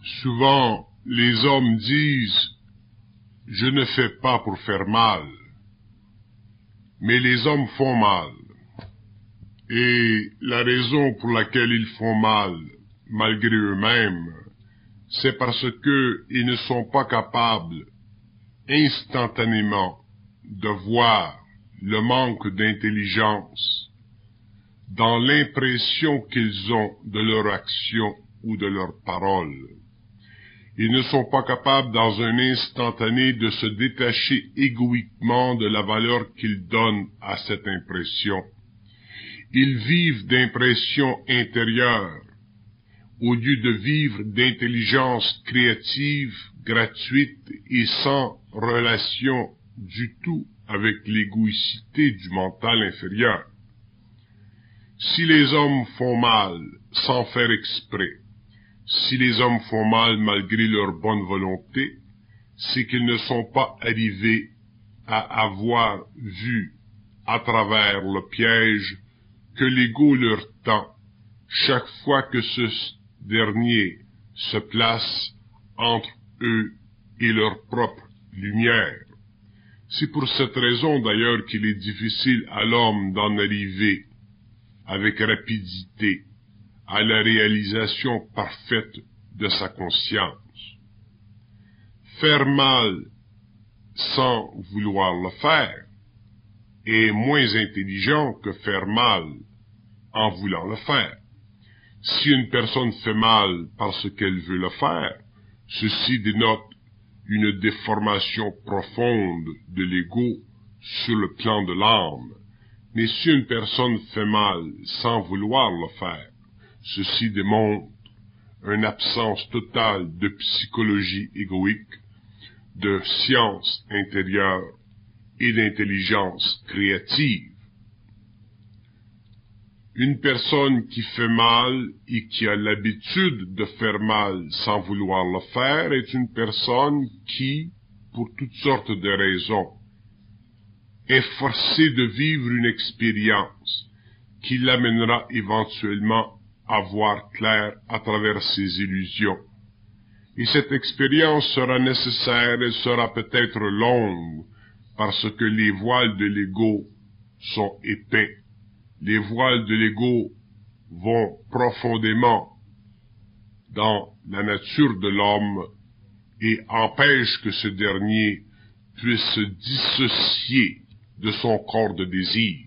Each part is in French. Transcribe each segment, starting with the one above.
Souvent, les hommes disent « Je ne fais pas pour faire mal », mais les hommes font mal. Et la raison pour laquelle ils font mal, malgré eux-mêmes, c'est parce qu'ils ne sont pas capables, instantanément, de voir le manque d'intelligence dans l'impression qu'ils ont de leur action ou de leurs paroles. Ils ne sont pas capables dans un instantané de se détacher égoïquement de la valeur qu'ils donnent à cette impression. Ils vivent d'impressions intérieures, au lieu de vivre d'intelligence créative, gratuite et sans relation du tout avec l'égoïcité du mental inférieur. Si les hommes font mal sans faire exprès, si les hommes font mal malgré leur bonne volonté, c'est qu'ils ne sont pas arrivés à avoir vu à travers le piège que l'ego leur tend chaque fois que ce dernier se place entre eux et leur propre lumière. C'est pour cette raison d'ailleurs qu'il est difficile à l'homme d'en arriver avec rapidité à la réalisation parfaite de sa conscience. Faire mal sans vouloir le faire est moins intelligent que faire mal en voulant le faire. Si une personne fait mal parce qu'elle veut le faire, ceci dénote une déformation profonde de l'ego sur le plan de l'âme. Mais si une personne fait mal sans vouloir le faire, ceci démontre une absence totale de psychologie égoïque, de science intérieure et d'intelligence créative. Une personne qui fait mal et qui a l'habitude de faire mal sans vouloir le faire est une personne qui, pour toutes sortes de raisons, est forcée de vivre une expérience qui l'amènera éventuellement à voir clair à travers ses illusions. Et cette expérience sera nécessaire, elle sera peut-être longue, parce que les voiles de l'ego sont épais. Les voiles de l'ego vont profondément dans la nature de l'homme et empêchent que ce dernier puisse se dissocier de son corps de désir.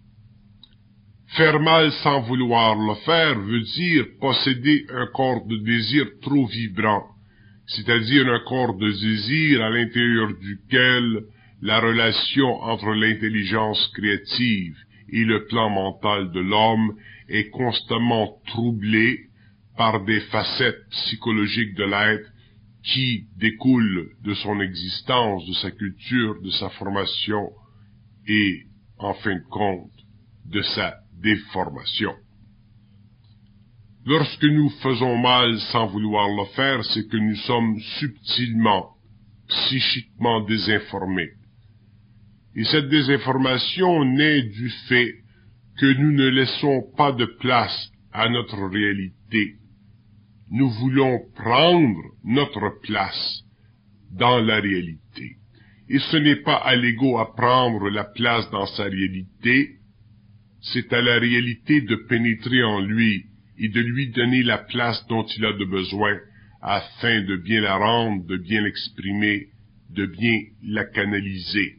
Faire mal sans vouloir le faire veut dire posséder un corps de désir trop vibrant, c'est-à-dire un corps de désir à l'intérieur duquel la relation entre l'intelligence créative et le plan mental de l'homme est constamment troublée par des facettes psychologiques de l'être qui découlent de son existence, de sa culture, de sa formation et, en fin de compte, de sa déformation. Lorsque nous faisons mal sans vouloir le faire, c'est que nous sommes subtilement, psychiquement désinformés. Et cette désinformation naît du fait que nous ne laissons pas de place à notre réalité. Nous voulons prendre notre place dans la réalité. Et ce n'est pas à l'ego à prendre la place dans sa réalité, c'est à la réalité de pénétrer en lui et de lui donner la place dont il a de besoin afin de bien la rendre, de bien l'exprimer, de bien la canaliser.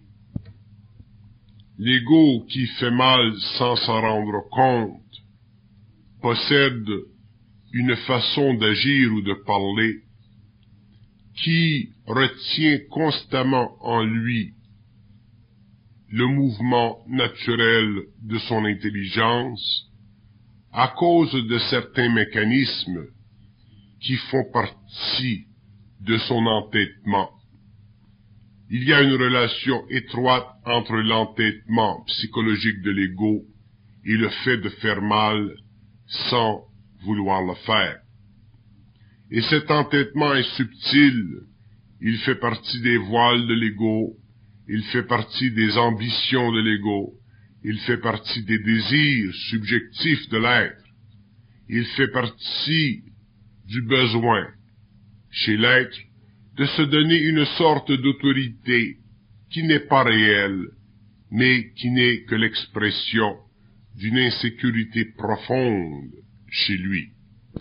L'ego qui fait mal sans s'en rendre compte possède une façon d'agir ou de parler qui retient constamment en lui le mouvement naturel de son intelligence à cause de certains mécanismes qui font partie de son entêtement. Il y a une relation étroite entre l'entêtement psychologique de l'ego et le fait de faire mal sans vouloir le faire. Et cet entêtement est subtil, il fait partie des voiles de l'ego, il fait partie des ambitions de l'ego, il fait partie des désirs subjectifs de l'être, il fait partie du besoin chez l'être, de se donner une sorte d'autorité qui n'est pas réelle, mais qui n'est que l'expression d'une insécurité profonde chez lui.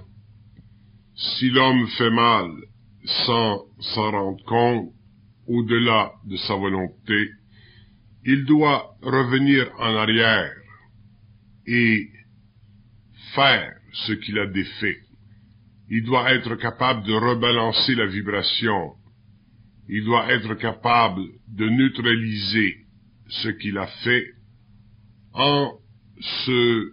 Si l'homme fait mal sans s'en rendre compte, au-delà de sa volonté, il doit revenir en arrière et faire ce qu'il a défait. Il doit être capable de rebalancer la vibration. Il doit être capable de neutraliser ce qu'il a fait en se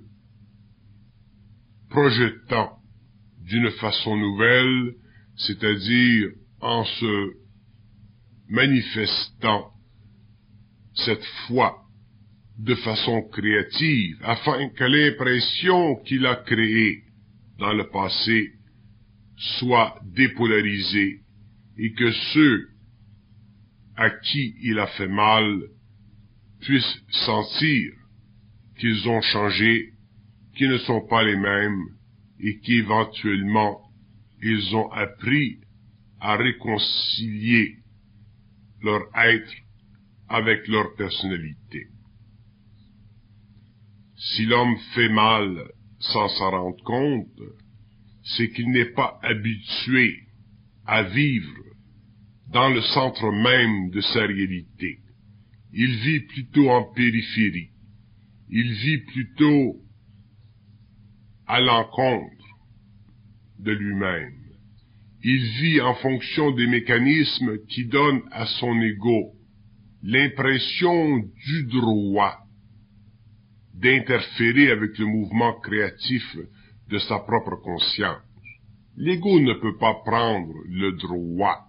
projetant d'une façon nouvelle, c'est-à-dire en se manifestant cette fois de façon créative, afin que l'impression qu'il a créée dans le passé soit dépolarisée et que ceux à qui il a fait mal puissent sentir qu'ils ont changé, qu'ils ne sont pas les mêmes et qu'éventuellement ils ont appris à réconcilier leur être avec leur personnalité. Si l'homme fait mal sans s'en rendre compte, c'est qu'il n'est pas habitué à vivre dans le centre même de sa réalité. Il vit plutôt en périphérie. Il vit plutôt à l'encontre de lui-même. Il vit en fonction des mécanismes qui donnent à son ego l'impression du droit d'interférer avec le mouvement créatif de sa propre conscience. L'ego ne peut pas prendre le droit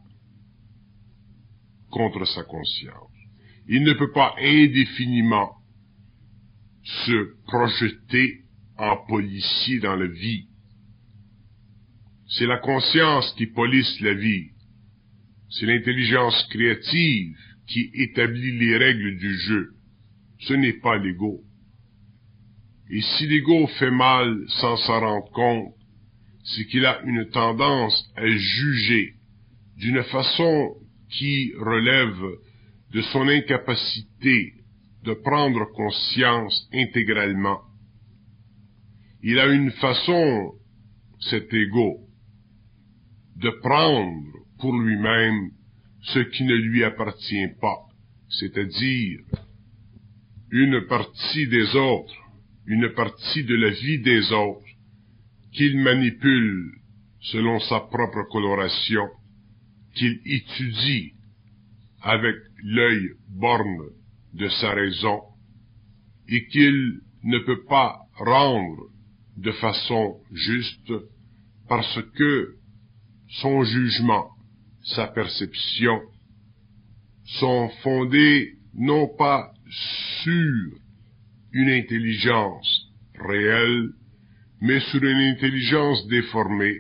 contre sa conscience. Il ne peut pas indéfiniment se projeter en policier dans la vie. C'est la conscience qui police la vie. C'est l'intelligence créative qui établit les règles du jeu. Ce n'est pas l'ego. Et si l'ego fait mal sans s'en rendre compte, c'est qu'il a une tendance à juger d'une façon qui relève de son incapacité de prendre conscience intégralement. Il a une façon, cet ego, de prendre pour lui-même ce qui ne lui appartient pas, c'est-à-dire une partie des autres, une partie de la vie des autres, qu'il manipule selon sa propre coloration, qu'il étudie avec l'œil borne de sa raison, et qu'il ne peut pas rendre de façon juste, parce que son jugement, sa perception, sont fondés non pas sur une intelligence réelle, mais sur une intelligence déformée,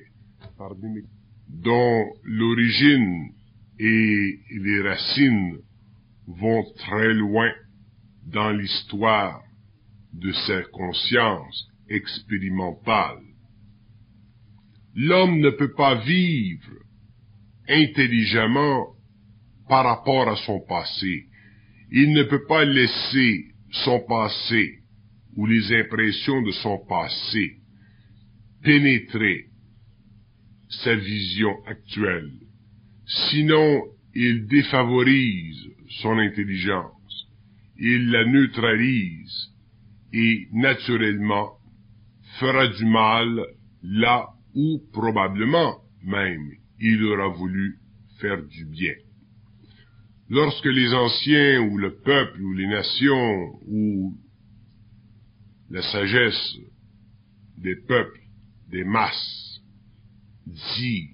dont l'origine et les racines vont très loin dans l'histoire de sa conscience expérimentale. L'homme ne peut pas vivre intelligemment par rapport à son passé. Il ne peut pas laisser son passé ou les impressions de son passé pénétrer sa vision actuelle. Sinon, il défavorise son intelligence, il la neutralise et, naturellement, fera du mal là où, probablement même, il aura voulu faire du bien. Lorsque les anciens, ou le peuple, ou les nations, ou la sagesse des peuples, des masses, dit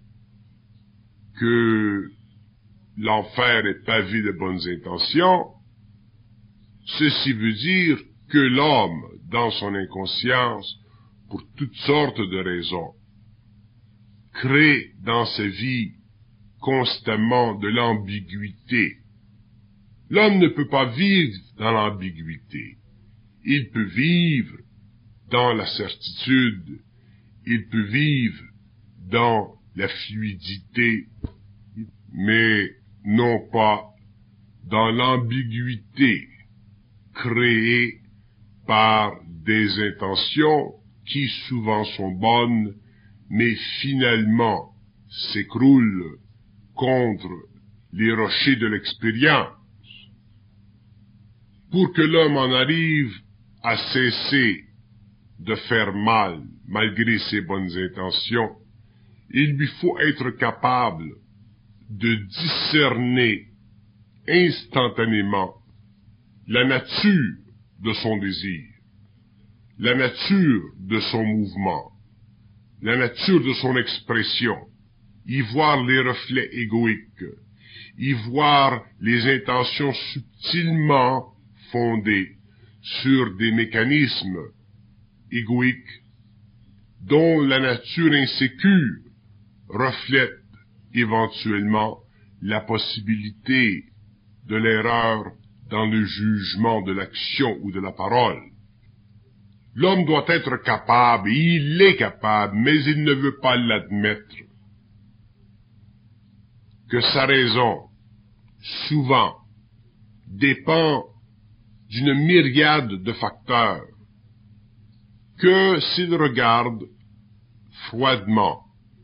que l'enfer est pavé de bonnes intentions, ceci veut dire que l'homme, dans son inconscience, pour toutes sortes de raisons, crée dans sa vie constamment de l'ambiguïté. L'homme ne peut pas vivre dans l'ambiguïté. Il peut vivre dans la certitude, il peut vivre dans la fluidité, mais non pas dans l'ambiguïté créée par des intentions qui souvent sont bonnes, mais finalement s'écroulent contre les rochers de l'expérience. Pour que l'homme en arrive à cesser de faire mal malgré ses bonnes intentions, il lui faut être capable de discerner instantanément la nature de son désir, la nature de son mouvement, la nature de son expression, y voir les reflets égoïques, y voir les intentions subtilement fondées sur des mécanismes égoïques dont la nature insécure reflète éventuellement la possibilité de l'erreur dans le jugement de l'action ou de la parole. L'homme doit être capable, et il est capable, mais il ne veut pas l'admettre, que sa raison, souvent, dépend d'une myriade de facteurs, que s'il regarde froidement,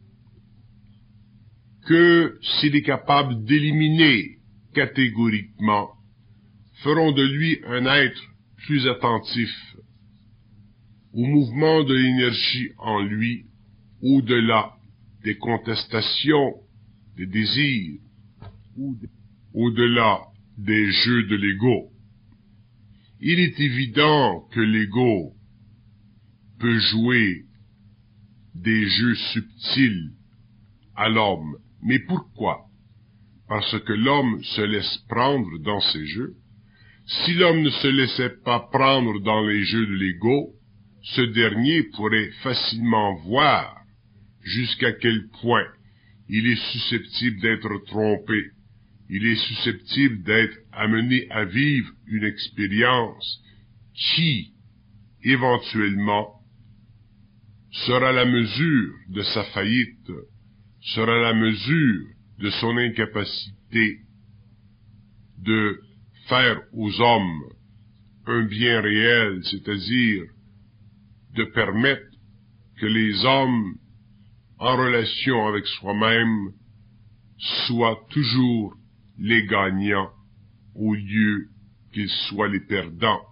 que s'il est capable d'éliminer catégoriquement, feront de lui un être plus attentif au mouvement de l'énergie en lui, au-delà des contestations, des désirs, au-delà des jeux de l'ego. Il est évident que l'ego peut jouer des jeux subtils à l'homme. Mais pourquoi? Parce que l'homme se laisse prendre dans ces jeux. Si l'homme ne se laissait pas prendre dans les jeux de l'ego, ce dernier pourrait facilement voir jusqu'à quel point il est susceptible d'être trompé, il est susceptible d'être amené à vivre une expérience qui, éventuellement, sera la mesure de sa faillite, sera la mesure de son incapacité de faire aux hommes un bien réel, c'est-à-dire de permettre que les hommes, en relation avec soi-même, soient toujours les gagnants au lieu qu'ils soient les perdants.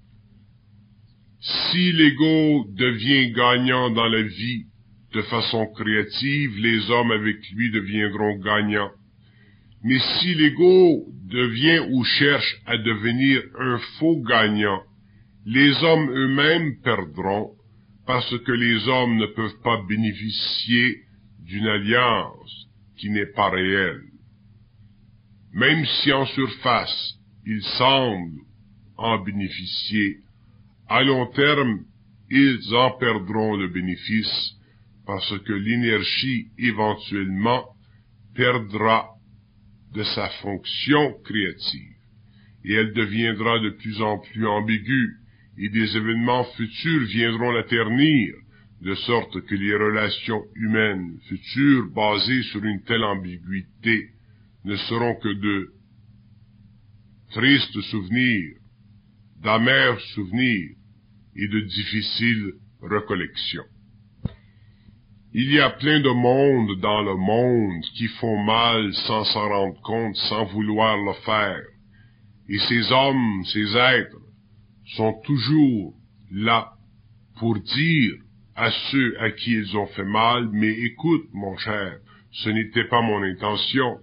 Si l'ego devient gagnant dans la vie de façon créative, les hommes avec lui deviendront gagnants. Mais si l'ego devient ou cherche à devenir un faux gagnant, les hommes eux-mêmes perdront parce que les hommes ne peuvent pas bénéficier d'une alliance qui n'est pas réelle. Même si en surface, ils semblent en bénéficier, à long terme, ils en perdront le bénéfice parce que l'énergie éventuellement perdra de sa fonction créative et elle deviendra de plus en plus ambiguë et des événements futurs viendront la ternir, de sorte que les relations humaines futures basées sur une telle ambiguïté ne seront que de tristes souvenirs, d'amers souvenirs et de difficiles recollections. Il y a plein de mondes dans le monde qui font mal sans s'en rendre compte, sans vouloir le faire. Et ces hommes, ces êtres, sont toujours là pour dire à ceux à qui ils ont fait mal, mais écoute, mon cher, ce n'était pas mon intention.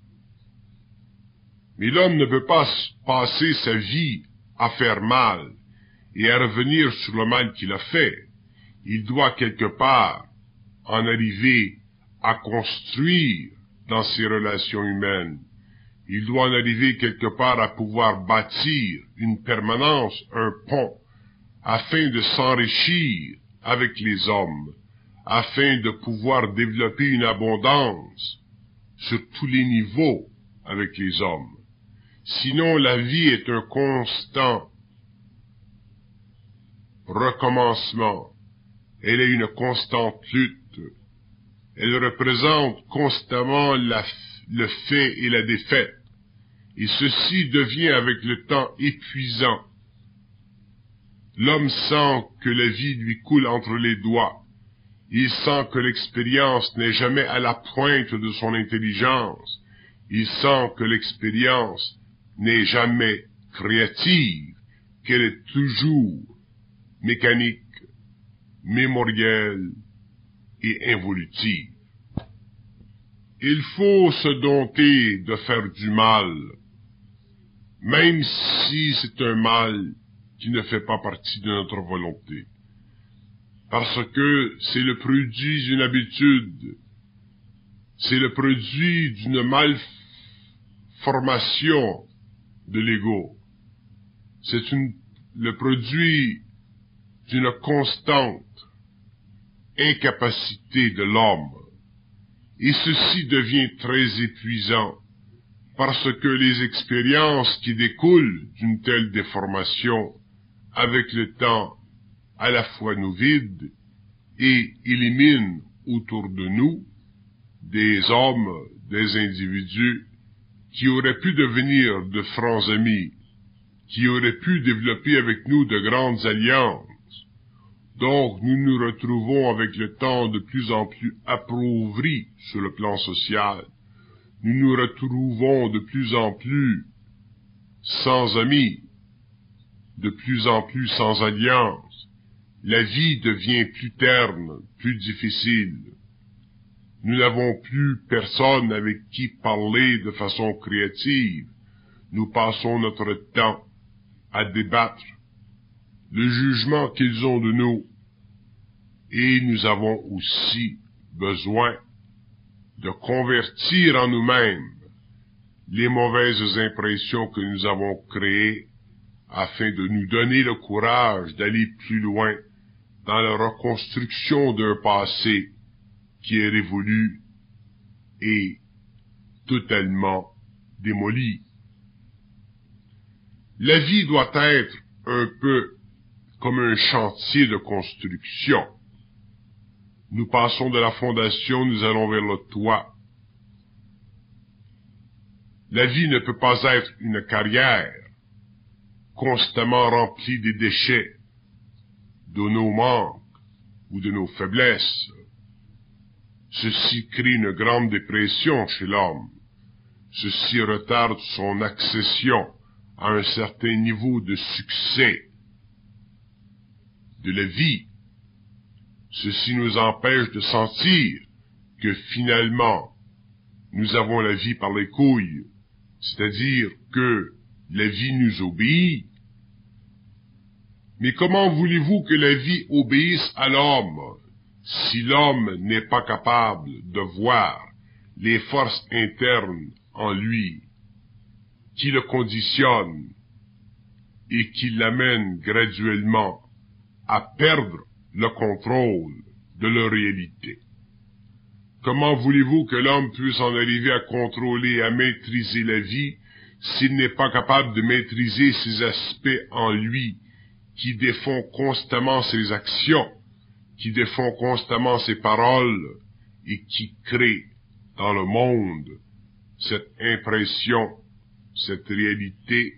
Mais l'homme ne peut pas passer sa vie à faire mal et à revenir sur le mal qu'il a fait. Il doit quelque part en arriver à construire dans ses relations humaines. Il doit en arriver quelque part à pouvoir bâtir une permanence, un pont, afin de s'enrichir avec les hommes, afin de pouvoir développer une abondance sur tous les niveaux avec les hommes. Sinon, la vie est un constant recommencement. Elle est une constante lutte. Elle représente constamment le fait et la défaite. Et ceci devient avec le temps épuisant. L'homme sent que la vie lui coule entre les doigts. Il sent que l'expérience n'est jamais à la pointe de son intelligence. Il sent que l'expérience n'est jamais créative, qu'elle est toujours mécanique, mémorielle et involutive. Il faut se dompter de faire du mal, même si c'est un mal qui ne fait pas partie de notre volonté. Parce que c'est le produit d'une habitude, c'est le produit d'une malformation de l'ego. C'est le produit d'une constante incapacité de l'homme. Et ceci devient très épuisant, parce que les expériences qui découlent d'une telle déformation, avec le temps, à la fois nous vident et éliminent autour de nous des hommes, des individus qui auraient pu devenir de francs amis, qui auraient pu développer avec nous de grandes alliances. Donc nous nous retrouvons avec le temps de plus en plus appauvris sur le plan social. Nous nous retrouvons de plus en plus sans amis, de plus en plus sans alliance. La vie devient plus terne, plus difficile. Nous n'avons plus personne avec qui parler de façon créative. Nous passons notre temps à débattre le jugement qu'ils ont de nous. Et nous avons aussi besoin de convertir en nous-mêmes les mauvaises impressions que nous avons créées afin de nous donner le courage d'aller plus loin dans la reconstruction d'un passé qui est révolu et totalement démoli. La vie doit être un peu comme un chantier de construction. Nous passons de la fondation, nous allons vers le toit. La vie ne peut pas être une carrière constamment remplie des déchets, de nos manques ou de nos faiblesses. Ceci crée une grande dépression chez l'homme. Ceci retarde son accession à un certain niveau de succès de la vie. Ceci nous empêche de sentir que finalement, nous avons la vie par les couilles, c'est-à-dire que la vie nous obéit. Mais comment voulez-vous que la vie obéisse à l'homme si l'homme n'est pas capable de voir les forces internes en lui qui le conditionnent et qui l'amènent graduellement à perdre le contrôle de leur réalité? Comment voulez-vous que l'homme puisse en arriver à contrôler, à maîtriser la vie s'il n'est pas capable de maîtriser ces aspects en lui qui défont constamment ses actions, qui défont constamment ses paroles et qui créent dans le monde cette impression, cette réalité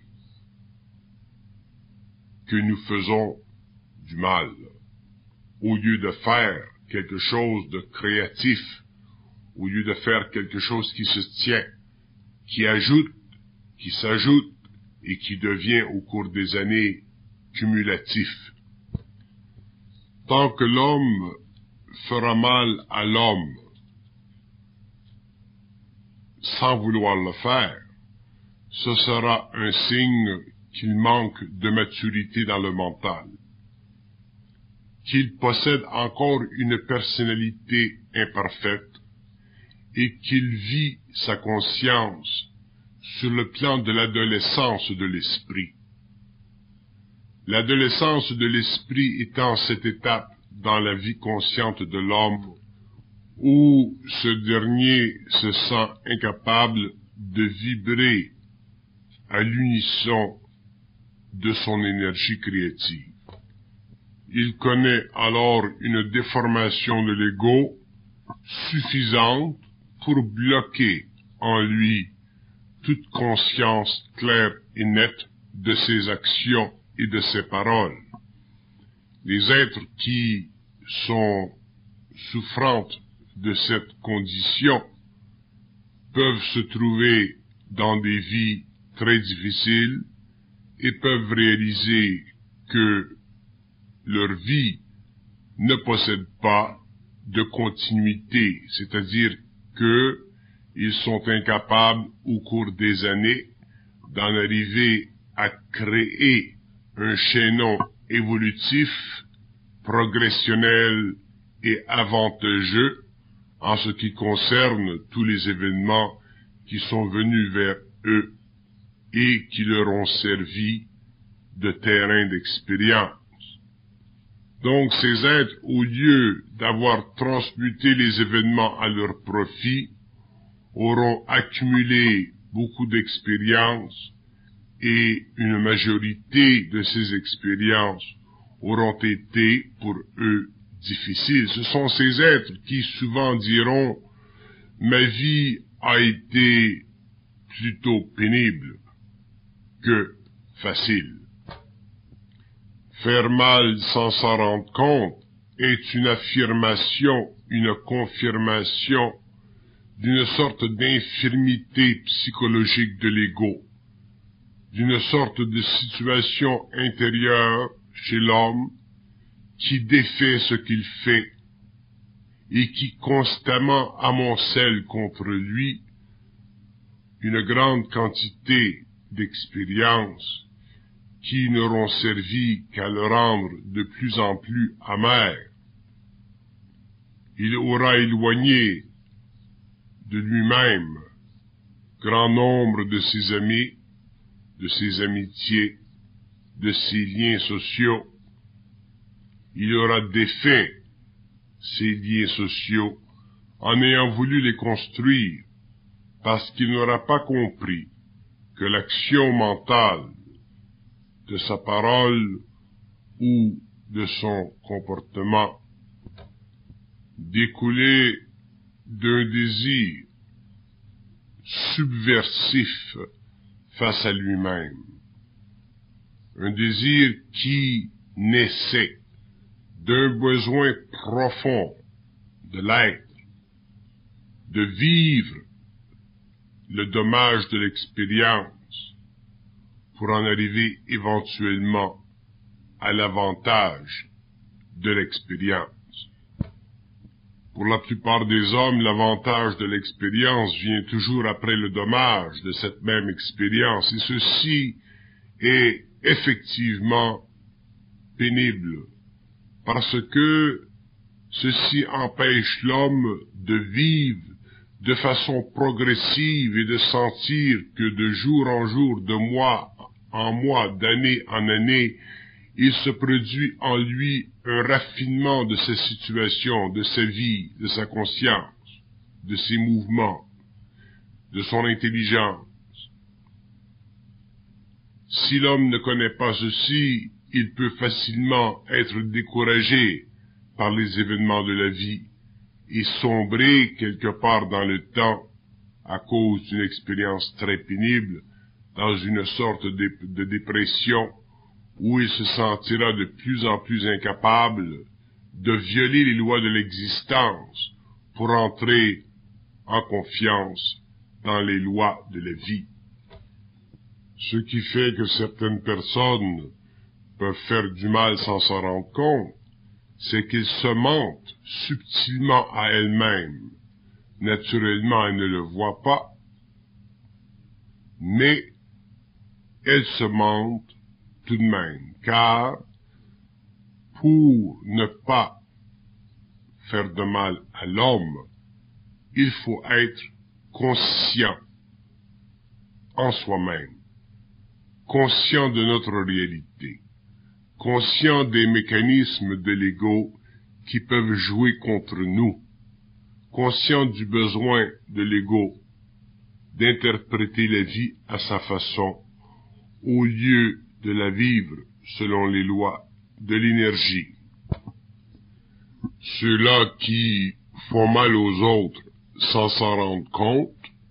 que nous faisons du mal, au lieu de faire quelque chose de créatif, au lieu de faire quelque chose qui se tient, qui ajoute, qui s'ajoute et qui devient au cours des années cumulatif. Tant que l'homme fera mal à l'homme sans vouloir le faire, ce sera un signe qu'il manque de maturité dans le mental, qu'il possède encore une personnalité imparfaite et qu'il vit sa conscience sur le plan de l'adolescence de l'esprit. L'adolescence de l'esprit étant cette étape dans la vie consciente de l'homme où ce dernier se sent incapable de vibrer à l'unisson de son énergie créative. Il connaît alors une déformation de l'ego suffisante pour bloquer en lui toute conscience claire et nette de ses actions et de ses paroles. Les êtres qui sont souffrantes de cette condition peuvent se trouver dans des vies très difficiles et peuvent réaliser que leur vie ne possède pas de continuité, c'est-à-dire qu'ils sont incapables au cours des années d'en arriver à créer un chaînon évolutif, progressionnel et avantageux en ce qui concerne tous les événements qui sont venus vers eux et qui leur ont servi de terrain d'expérience. Donc ces êtres, au lieu d'avoir transmuté les événements à leur profit, auront accumulé beaucoup d'expériences et une majorité de ces expériences auront été pour eux difficiles. Ce sont ces êtres qui souvent diront « Ma vie a été plutôt pénible que facile ». Faire mal sans s'en rendre compte est une affirmation, une confirmation d'une sorte d'infirmité psychologique de l'ego, d'une sorte de situation intérieure chez l'homme qui défait ce qu'il fait et qui constamment amoncelle contre lui une grande quantité d'expériences qui n'auront servi qu'à le rendre de plus en plus amer. Il aura éloigné de lui-même grand nombre de ses amis, de ses amitiés, de ses liens sociaux. Il aura défait ces liens sociaux en ayant voulu les construire, parce qu'il n'aura pas compris que l'action mentale de sa parole ou de son comportement découlait d'un désir subversif face à lui-même, un désir qui naissait d'un besoin profond de l'être, de vivre le dommage de l'expérience pour en arriver éventuellement à l'avantage de l'expérience. Pour la plupart des hommes, l'avantage de l'expérience vient toujours après le dommage de cette même expérience, et ceci est effectivement pénible, parce que ceci empêche l'homme de vivre de façon progressive et de sentir que de jour en jour, de mois en mois, d'année en année, il se produit en lui un raffinement de sa situation, de sa vie, de sa conscience, de ses mouvements, de son intelligence. Si l'homme ne connaît pas ceci, il peut facilement être découragé par les événements de la vie et sombrer quelque part dans le temps à cause d'une expérience très pénible, dans une sorte de dépression où il se sentira de plus en plus incapable de violer les lois de l'existence pour entrer en confiance dans les lois de la vie. Ce qui fait que certaines personnes peuvent faire du mal sans s'en rendre compte, c'est qu'elles se mentent subtilement à elles-mêmes. Naturellement, elles ne le voient pas, mais elles se mentent tout de même, car pour ne pas faire de mal à l'homme, il faut être conscient en soi-même, conscient de notre réalité, conscient des mécanismes de l'ego qui peuvent jouer contre nous, conscient du besoin de l'ego d'interpréter la vie à sa façon, au lieu de la vivre selon les lois de l'énergie. Ceux-là qui font mal aux autres sans s'en rendre compte,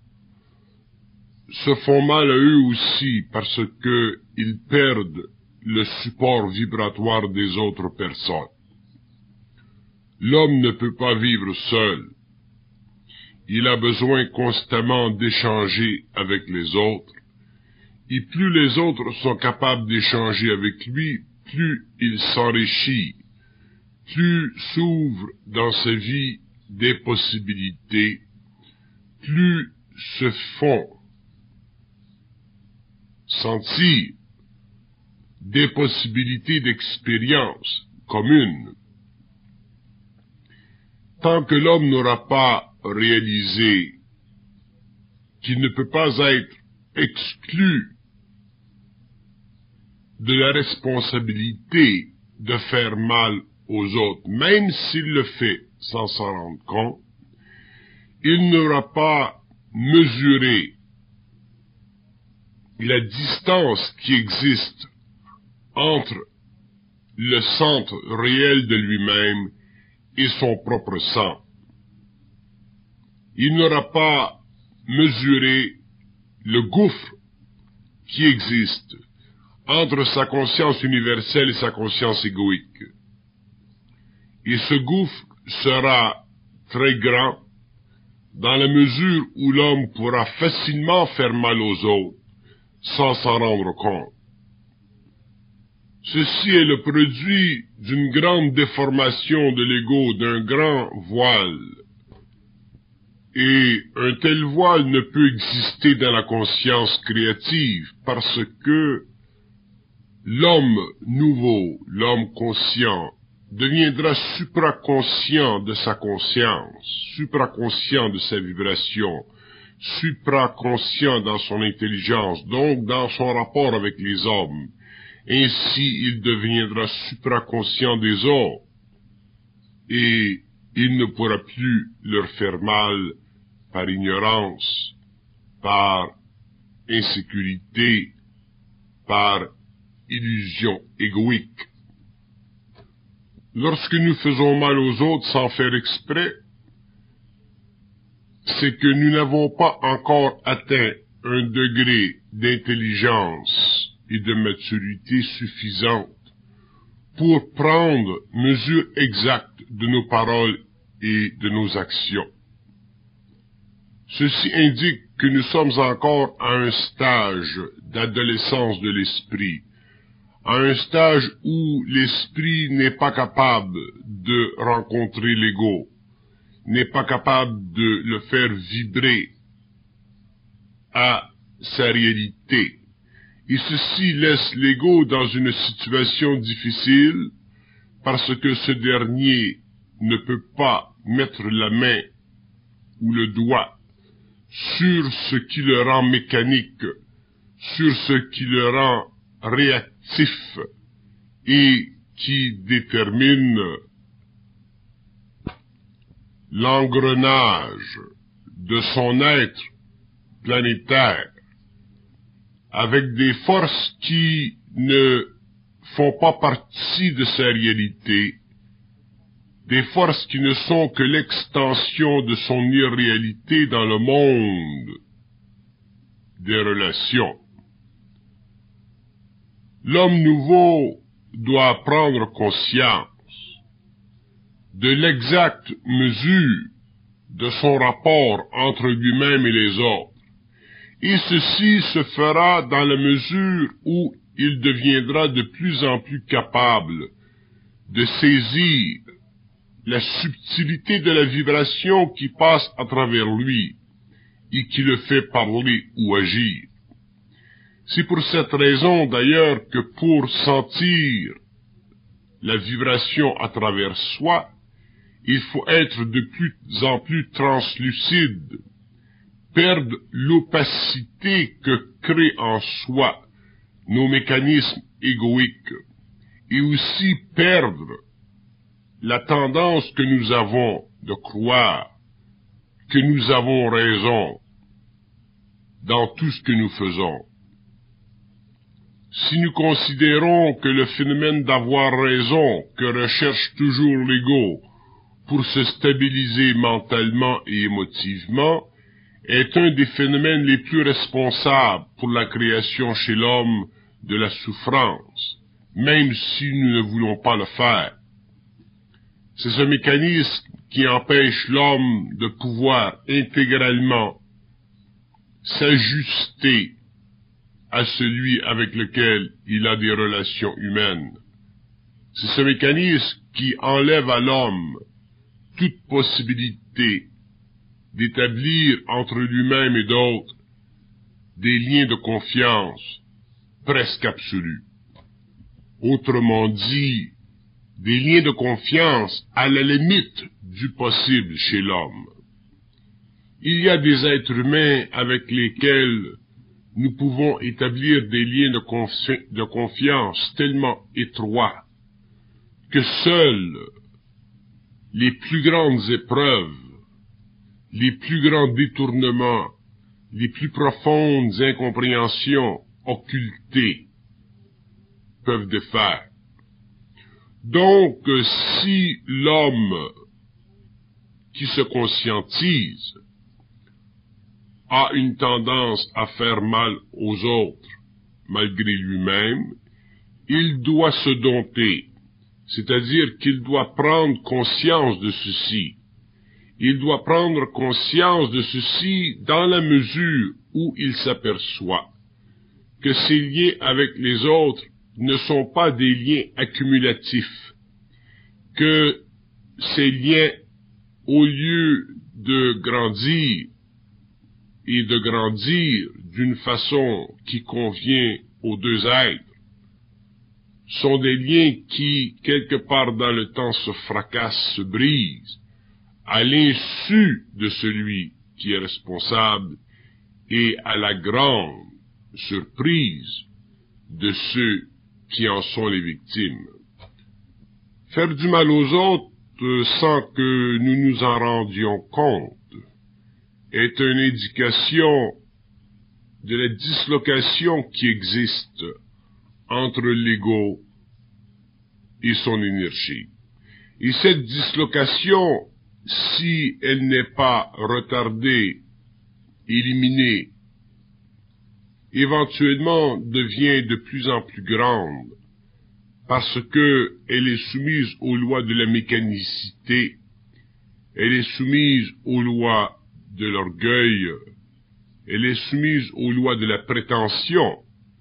se font mal à eux aussi parce que ils perdent le support vibratoire des autres personnes. L'homme ne peut pas vivre seul. Il a besoin constamment d'échanger avec les autres, et plus les autres sont capables d'échanger avec lui, plus il s'enrichit, plus s'ouvrent dans sa vie des possibilités, plus se font sentir des possibilités d'expérience communes. Tant que l'homme n'aura pas réalisé qu'il ne peut pas être exclu de la responsabilité de faire mal aux autres, même s'il le fait sans s'en rendre compte, il n'aura pas mesuré la distance qui existe entre le centre réel de lui-même et son propre sang. Il n'aura pas mesuré le gouffre qui existe entre sa conscience universelle et sa conscience égoïque. Et ce gouffre sera très grand dans la mesure où l'homme pourra facilement faire mal aux autres sans s'en rendre compte. Ceci est le produit d'une grande déformation de l'ego, d'un grand voile. Et un tel voile ne peut exister dans la conscience créative parce que l'homme nouveau, l'homme conscient, deviendra supraconscient de sa conscience, supraconscient de sa vibration, supraconscient dans son intelligence, donc dans son rapport avec les hommes. Ainsi, il deviendra supraconscient des autres, et il ne pourra plus leur faire mal par ignorance, par insécurité, par illusion égoïque. Lorsque nous faisons mal aux autres sans faire exprès, c'est que nous n'avons pas encore atteint un degré d'intelligence et de maturité suffisante pour prendre mesure exacte de nos paroles et de nos actions. Ceci indique que nous sommes encore à un stage d'adolescence de l'esprit, à un stage où l'esprit n'est pas capable de rencontrer l'ego, n'est pas capable de le faire vibrer à sa réalité. Et ceci laisse l'ego dans une situation difficile parce que ce dernier ne peut pas mettre la main ou le doigt sur ce qui le rend mécanique, sur ce qui le rend réactif et qui détermine l'engrenage de son être planétaire avec des forces qui ne font pas partie de sa réalité, des forces qui ne sont que l'extension de son irréalité dans le monde des relations. L'homme nouveau doit prendre conscience de l'exacte mesure de son rapport entre lui-même et les autres. Et ceci se fera dans la mesure où il deviendra de plus en plus capable de saisir la subtilité de la vibration qui passe à travers lui et qui le fait parler ou agir. C'est pour cette raison d'ailleurs que pour sentir la vibration à travers soi, il faut être de plus en plus translucide, perdre l'opacité que créent en soi nos mécanismes égoïques, et aussi perdre la tendance que nous avons de croire que nous avons raison dans tout ce que nous faisons. Si nous considérons que le phénomène d'avoir raison que recherche toujours l'ego pour se stabiliser mentalement et émotivement, est un des phénomènes les plus responsables pour la création chez l'homme de la souffrance, même si nous ne voulons pas le faire. C'est ce mécanisme qui empêche l'homme de pouvoir intégralement s'ajuster à celui avec lequel il a des relations humaines. C'est ce mécanisme qui enlève à l'homme toute possibilité d'établir entre lui-même et d'autres des liens de confiance presque absolus. Autrement dit, des liens de confiance à la limite du possible chez l'homme. Il y a des êtres humains avec lesquels nous pouvons établir des liens de confiance tellement étroits que seuls les plus grandes épreuves, les plus grands détournements, les plus profondes incompréhensions occultées peuvent défaire. Donc, si l'homme qui se conscientise a une tendance à faire mal aux autres, malgré lui-même, il doit se dompter, c'est-à-dire qu'il doit prendre conscience de ceci. Il doit prendre conscience de ceci dans la mesure où il s'aperçoit que ses liens avec les autres ne sont pas des liens accumulatifs, que ces liens, au lieu de grandir et de grandir d'une façon qui convient aux deux êtres, sont des liens qui, quelque part dans le temps, se fracassent, se brisent, à l'insu de celui qui est responsable et à la grande surprise de ceux qui en sont les victimes. Faire du mal aux autres sans que nous nous en rendions compte est une indication de la dislocation qui existe entre l'ego et son énergie. Et cette dislocation, si elle n'est pas retardée, éliminée, éventuellement devient de plus en plus grande, parce que elle est soumise aux lois de la mécanicité, elle est soumise aux lois de l'orgueil, elle est soumise aux lois de la prétention.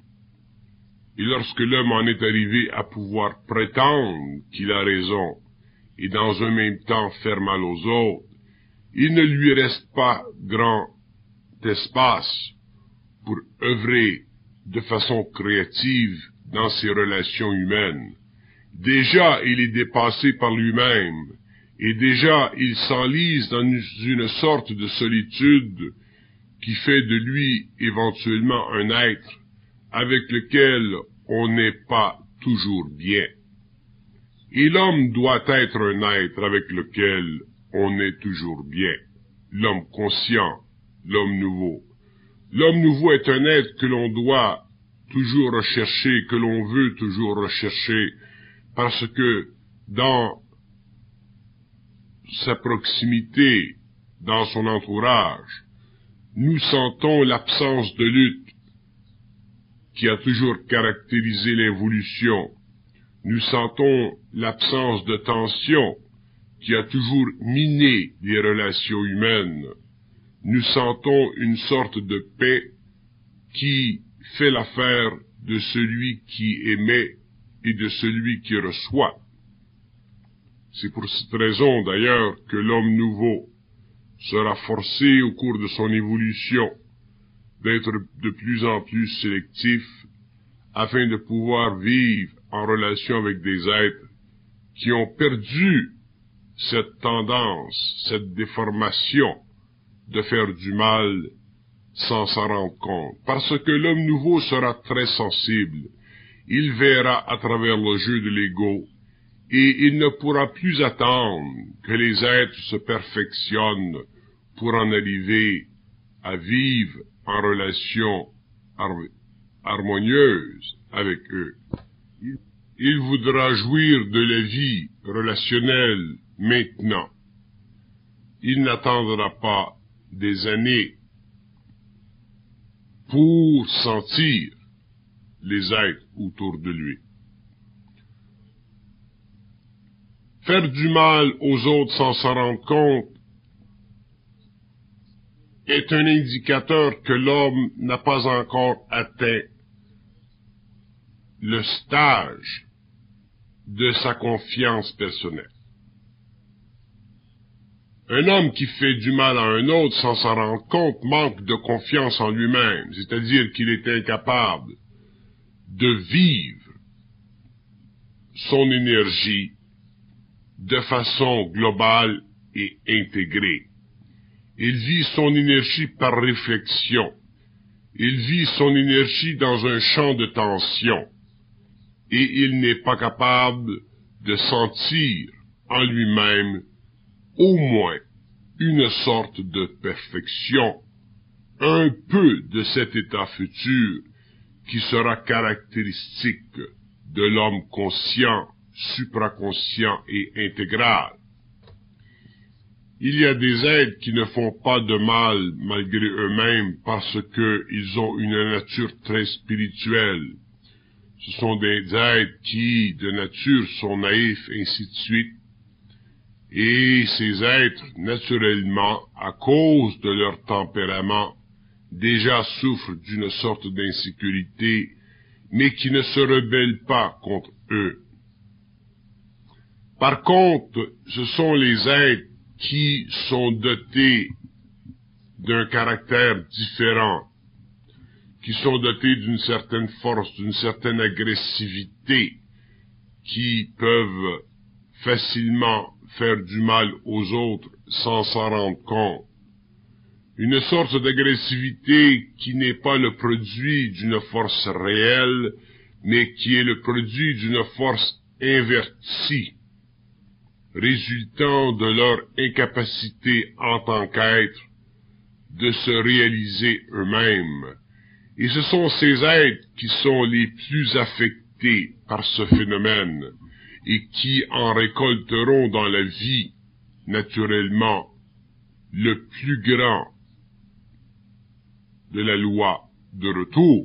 Et lorsque l'homme en est arrivé à pouvoir prétendre qu'il a raison, et dans un même temps faire mal aux autres, il ne lui reste pas grand espace pour œuvrer de façon créative dans ses relations humaines. Déjà, il est dépassé par lui-même, et déjà, il s'enlise dans une sorte de solitude qui fait de lui éventuellement un être avec lequel on n'est pas toujours bien. Et l'homme doit être un être avec lequel on est toujours bien. L'homme conscient, l'homme nouveau. L'homme nouveau est un être que l'on doit toujours rechercher, que l'on veut toujours rechercher, parce que dans sa proximité, dans son entourage, nous sentons l'absence de lutte qui a toujours caractérisé l'évolution. Nous sentons l'absence de tension qui a toujours miné les relations humaines. Nous sentons une sorte de paix qui fait l'affaire de celui qui émet et de celui qui reçoit. C'est pour cette raison, d'ailleurs, que l'homme nouveau sera forcé au cours de son évolution d'être de plus en plus sélectif afin de pouvoir vivre en relation avec des êtres qui ont perdu cette tendance, cette déformation de faire du mal sans s'en rendre compte. Parce que l'homme nouveau sera très sensible. Il verra à travers le jeu de l'ego et il ne pourra plus attendre que les êtres se perfectionnent pour en arriver à vivre en relation harmonieuse avec eux. Il voudra jouir de la vie relationnelle maintenant. Il n'attendra pas des années pour sentir les êtres autour de lui. Faire du mal aux autres sans s'en rendre compte est un indicateur que l'homme n'a pas encore atteint le stage de sa confiance personnelle. Un homme qui fait du mal à un autre sans s'en rendre compte manque de confiance en lui-même, c'est-à-dire qu'il est incapable de vivre son énergie de façon globale et intégrée. Il vit son énergie par réflexion. Il vit son énergie dans un champ de tension. Et il n'est pas capable de sentir en lui-même au moins une sorte de perfection, un peu de cet état futur qui sera caractéristique de l'homme conscient, supraconscient et intégral. Il y a des êtres qui ne font pas de mal malgré eux-mêmes parce qu'ils ont une nature très spirituelle. Ce sont des êtres qui, de nature, sont naïfs, ainsi de suite. Et ces êtres, naturellement, à cause de leur tempérament, déjà souffrent d'une sorte d'insécurité, mais qui ne se rebellent pas contre eux. Par contre, ce sont les êtres qui sont dotés d'un caractère différent, qui sont dotés d'une certaine force, d'une certaine agressivité, qui peuvent facilement faire du mal aux autres sans s'en rendre compte. Une sorte d'agressivité qui n'est pas le produit d'une force réelle, mais qui est le produit d'une force invertie, résultant de leur incapacité en tant qu'être de se réaliser eux-mêmes. Et ce sont ces êtres qui sont les plus affectés par ce phénomène et qui en récolteront dans la vie, naturellement, le plus grand de la loi de retour.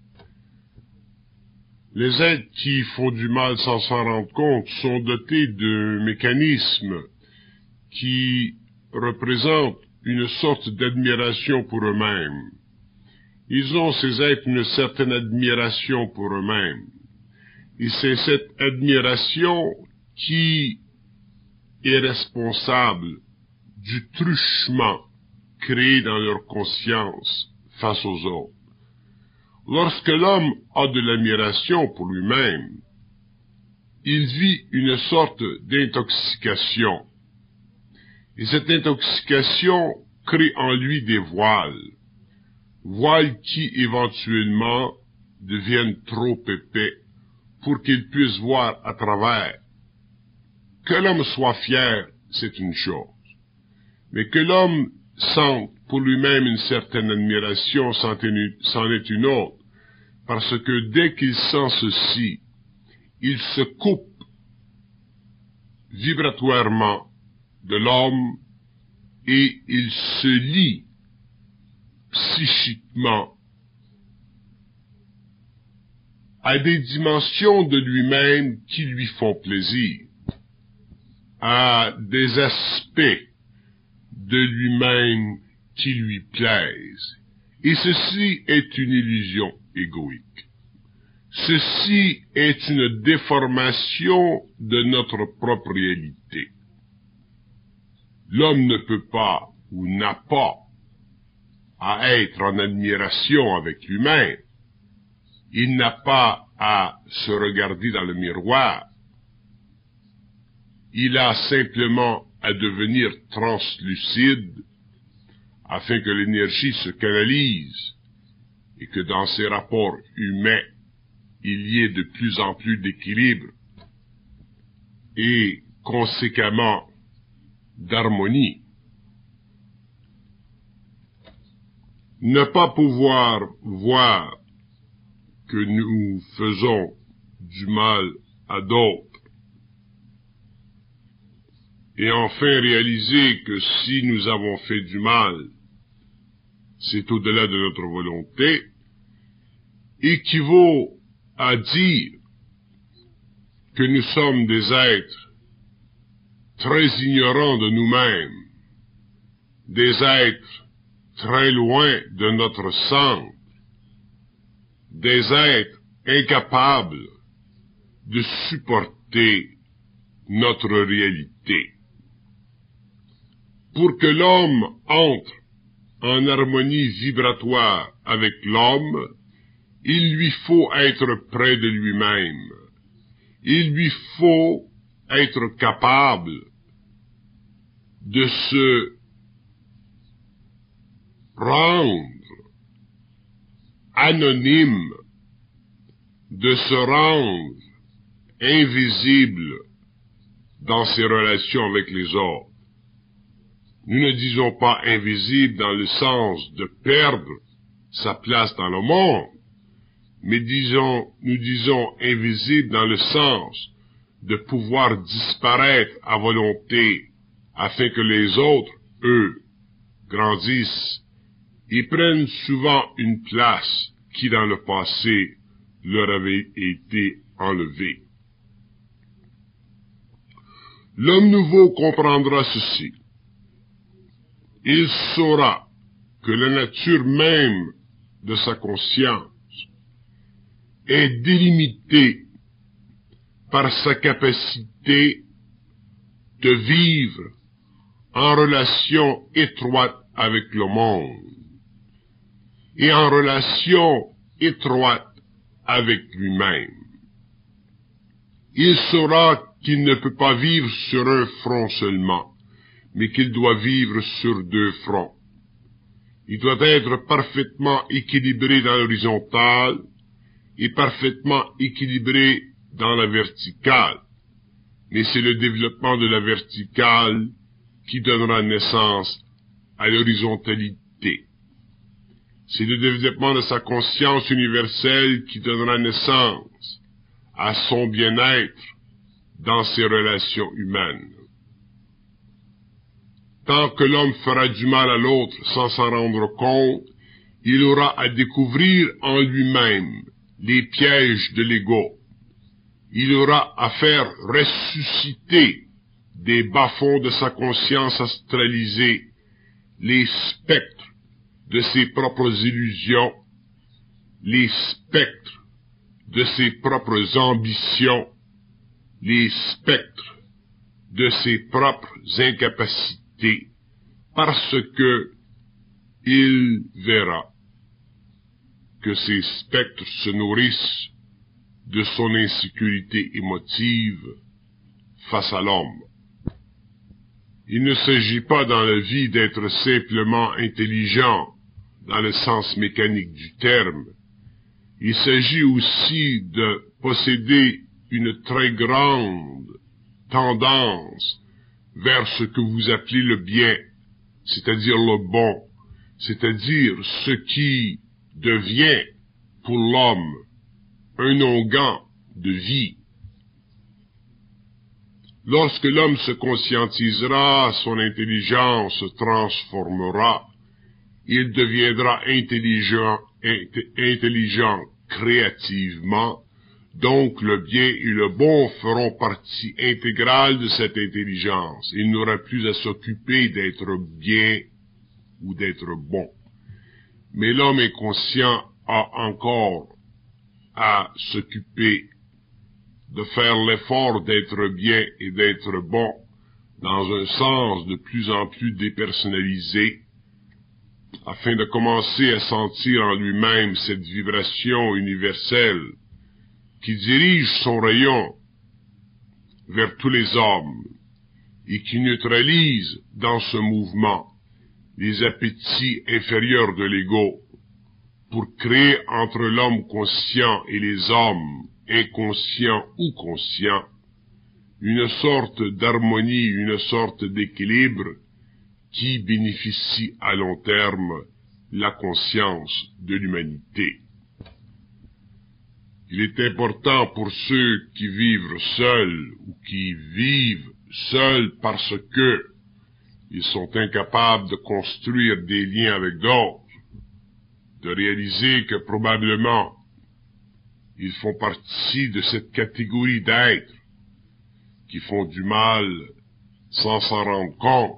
Les êtres qui font du mal sans s'en rendre compte sont dotés de mécanismes qui représentent une sorte d'admiration pour eux-mêmes. Ils ont, ces êtres, une certaine admiration pour eux-mêmes. Et c'est cette admiration qui est responsable du truchement créé dans leur conscience face aux autres. Lorsque l'homme a de l'admiration pour lui-même, il vit une sorte d'intoxication. Et cette intoxication crée en lui des voiles qui éventuellement deviennent trop épais pour qu'il puisse voir à travers. Que l'homme soit fier, c'est une chose. Mais que l'homme sente pour lui-même une certaine admiration, c'en est une autre. Parce que dès qu'il sent ceci, il se coupe vibratoirement de l'homme et il se lie psychiquement à des dimensions de lui-même qui lui font plaisir, à des aspects de lui-même qui lui plaisent. Et ceci est une illusion égoïque. Ceci est une déformation de notre propre réalité. L'homme ne peut pas ou n'a pas à être en admiration avec lui-même. Il n'a pas à se regarder dans le miroir. Il a simplement à devenir translucide afin que l'énergie se canalise et que dans ses rapports humains, il y ait de plus en plus d'équilibre et, conséquemment, d'harmonie. Ne pas pouvoir voir que nous faisons du mal à d'autres et enfin réaliser que si nous avons fait du mal, c'est au-delà de notre volonté, équivaut à dire que nous sommes des êtres très ignorants de nous-mêmes, des êtres très loin de notre centre, des êtres incapables de supporter notre réalité. Pour que l'homme entre en harmonie vibratoire avec l'homme, il lui faut être près de lui-même. Il lui faut être capable de se rendre anonyme, de se rendre invisible dans ses relations avec les autres. Nous ne disons pas invisible dans le sens de perdre sa place dans le monde, mais nous disons invisible dans le sens de pouvoir disparaître à volonté afin que les autres, eux, grandissent et prennent souvent une place qui dans le passé leur avait été enlevée. L'homme nouveau comprendra ceci. Il saura que la nature même de sa conscience est délimitée par sa capacité de vivre en relation étroite avec le monde et en relation étroite avec lui-même. Il saura qu'il ne peut pas vivre sur un front seulement, mais qu'il doit vivre sur deux fronts. Il doit être parfaitement équilibré dans l'horizontale et parfaitement équilibré dans la verticale. Mais c'est le développement de la verticale qui donnera naissance à l'horizontalité. C'est le développement de sa conscience universelle qui donnera naissance à son bien-être dans ses relations humaines. Tant que l'homme fera du mal à l'autre sans s'en rendre compte, il aura à découvrir en lui-même les pièges de l'ego. Il aura à faire ressusciter des bas-fonds de sa conscience astralisée, les spectres de ses propres illusions, les spectres de ses propres ambitions, les spectres de ses propres incapacités, parce que il verra que ces spectres se nourrissent de son insécurité émotive face à l'homme. Il ne s'agit pas dans la vie d'être simplement intelligent dans le sens mécanique du terme. Il s'agit aussi de posséder une très grande tendance vers ce que vous appelez le bien, c'est-à-dire le bon, c'est-à-dire ce qui devient pour l'homme un onguent de vie. Lorsque l'homme se conscientisera, son intelligence se transformera, il deviendra intelligent créativement, donc le bien et le bon feront partie intégrale de cette intelligence. Il n'aura plus à s'occuper d'être bien ou d'être bon. Mais l'homme inconscient a encore à s'occuper de faire l'effort d'être bien et d'être bon dans un sens de plus en plus dépersonnalisé, afin de commencer à sentir en lui-même cette vibration universelle qui dirige son rayon vers tous les hommes et qui neutralise dans ce mouvement les appétits inférieurs de l'ego pour créer entre l'homme conscient et les hommes inconscients ou conscients une sorte d'harmonie, une sorte d'équilibre qui bénéficie à long terme la conscience de l'humanité. Il est important pour ceux qui vivent seuls ou qui vivent seuls parce que ils sont incapables de construire des liens avec d'autres, de réaliser que probablement ils font partie de cette catégorie d'êtres qui font du mal sans s'en rendre compte.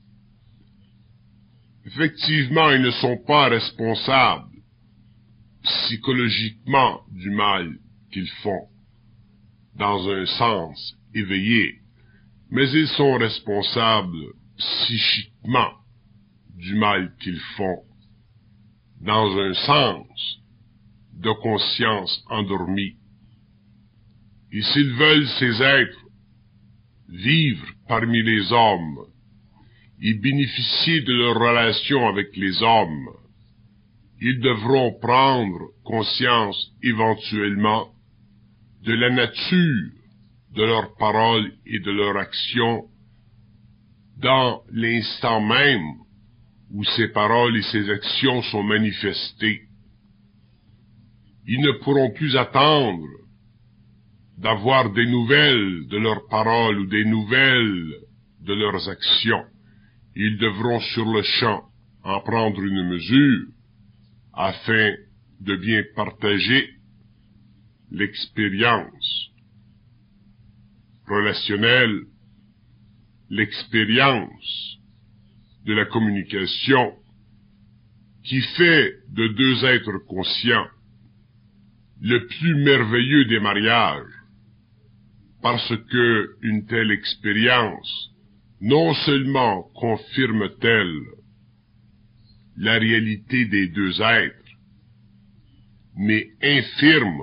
Effectivement, ils ne sont pas responsables psychologiquement du mal qu'ils font, dans un sens éveillé, mais ils sont responsables psychiquement du mal qu'ils font, dans un sens de conscience endormie. Et s'ils veulent ces êtres vivre parmi les hommes et bénéficier de leur relation avec les hommes, ils devront prendre conscience éventuellement de la nature de leurs paroles et de leurs actions dans l'instant même où ces paroles et ces actions sont manifestées. Ils ne pourront plus attendre d'avoir des nouvelles de leurs paroles ou des nouvelles de leurs actions. Ils devront sur le champ en prendre une mesure afin de bien partager l'expérience relationnelle, l'expérience de la communication qui fait de deux êtres conscients le plus merveilleux des mariages, parce que une telle expérience non seulement confirme-t-elle la réalité des deux êtres, mais infirme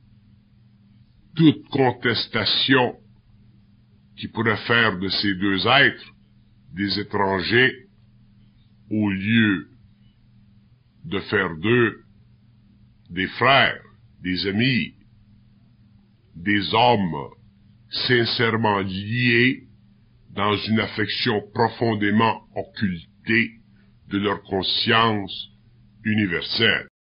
toute contestation qui pourrait faire de ces deux êtres des étrangers au lieu de faire d'eux des frères, des amis, des hommes sincèrement liés dans une affection profondément occultée de leur conscience universelle.